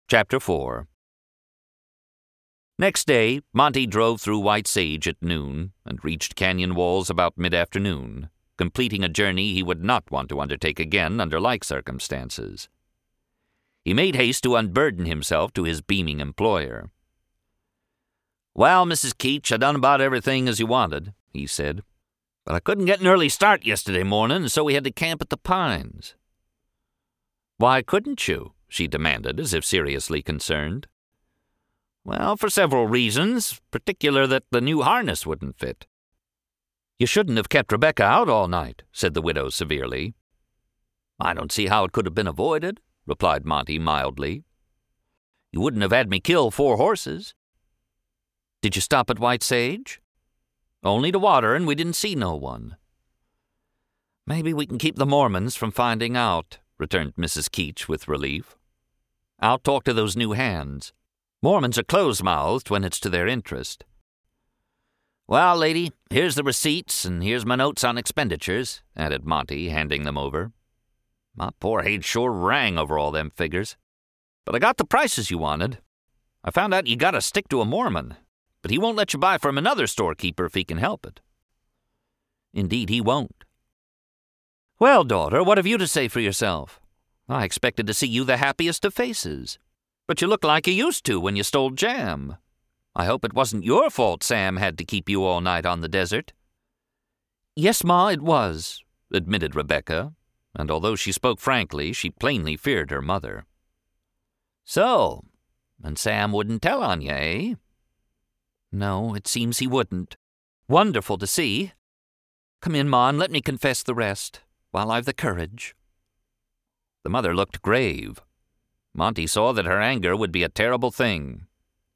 Chapter 4. Next day, Monty drove through White Sage at noon and reached Canyon Walls about mid-afternoon, completing a journey he would not want to undertake again under like circumstances. He made haste to unburden himself to his beaming employer. "Well, Mrs. Keech, I done about everything as you wanted," he said. "But I couldn't get an early start yesterday morning, so we had to camp at the Pines." "Why couldn't you?" she demanded, as if seriously concerned. "Well, for several reasons, particular that the new harness wouldn't fit." "You shouldn't have kept Rebecca out all night," said the widow severely. "I don't see how it could have been avoided," replied Monty mildly. "You wouldn't have had me kill 4 horses. "Did you stop at White Sage?" "Only to water, and we didn't see no one." "Maybe we can keep the Mormons from finding out," returned Mrs. Keech with relief. "I'll talk to those new hands. Mormons are close-mouthed when it's to their interest." "Well, lady, here's the receipts, and here's my notes on expenditures," added Monty, handing them over. "My poor head sure rang over all them figures. But I got the prices you wanted. I found out you gotta stick to a Mormon, but he won't let you buy from another storekeeper if he can help it." "Indeed he won't." "Well, daughter, what have you to say for yourself? I expected to see you the happiest of faces. But you look like you used to when you stole jam. I hope it wasn't your fault Sam had to keep you all night on the desert." "Yes, Ma, it was," admitted Rebecca, and although she spoke frankly, she plainly feared her mother. "So, and Sam wouldn't tell on you, eh?" "No, it seems he wouldn't. Wonderful to see. Come in, Ma, and let me confess the rest, while I've the courage." The mother looked grave. Monty saw that her anger would be a terrible thing.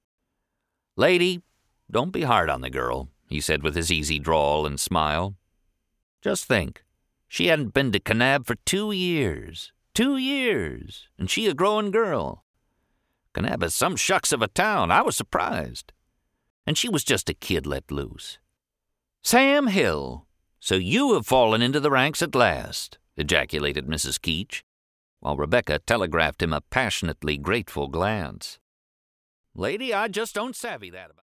"Lady, don't be hard on the girl," he said with his easy drawl and smile. "Just think, she hadn't been to Kanab for 2 years. 2 years, and she a growing girl. Kanab is some shucks of a town. I was surprised. And she was just a kid let loose." "Sam Hill, so you have fallen into the ranks at last," ejaculated Mrs. Keech, while Rebecca telegraphed him a passionately grateful glance. "Lady, I just don't savvy that about."